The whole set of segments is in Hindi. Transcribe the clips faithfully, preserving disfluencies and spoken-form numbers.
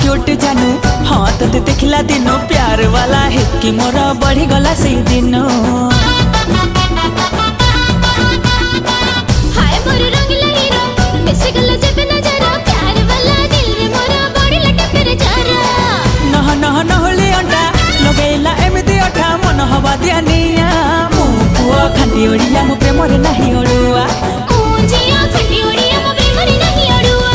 क्यूट जानू हाँ तते देखला दिन प्यार वाला है कि मोर बढ़ी गला से दिन हाय मोर रंगला हीरो मिस गला जब नजर प्यार वाला दिल रे मोर बड़ी लटे फिर जरा नह नह नहले अंडा लगेला एमिति अठा मन हवा दिया निया मु पुआ खांटी ओडिया मु प्रेम रे नाही ओडुआ जिया खंडी ओडिया मो प्रेम रे नाही ओडुआ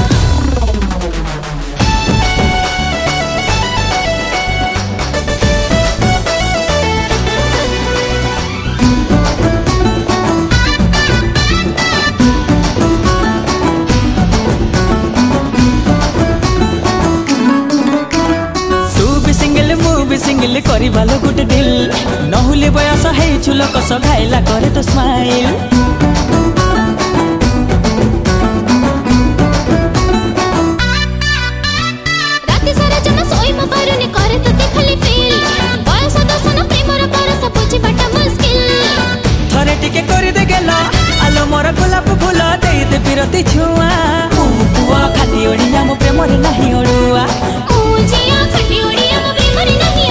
सिंगल करी बालो गुटे दिल नहुले बयस है छुल कस घायला करे तो स्माइल राती सारा जन सोई म पारुनी करे तो देखली फील बयस दसन प्रेमर परस बुझी बटा मुश्किल थरे टिके करी दे गेला आलो मोर गोलाप फूल दे दे बिरती छुआ पुआ खाटी ओडिया मो प्रेम रे नाही ओडुआ जिया खंडी ओडिया मो प्रेम रे नाही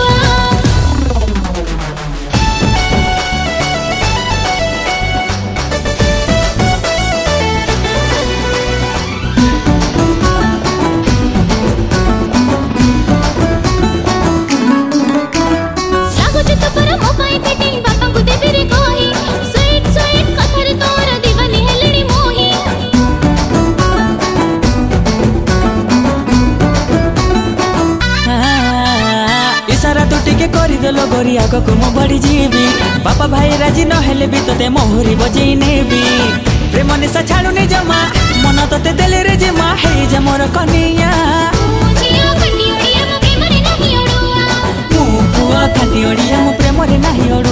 देलो गोरी आगो को मो बड़ी जीवी बापा भाई राजी न हेले भी तते मोहरी बजेई नेबी प्रेम निशा छाड़ू नि जमा मन तते देले रे जमा हे जे मोर कनिया जिया खंडी ओडिया मो प्रेम रे नाही ओडुआ मु पुआ खाटी ओडिया मो प्रेम रे नाही ओडुआ।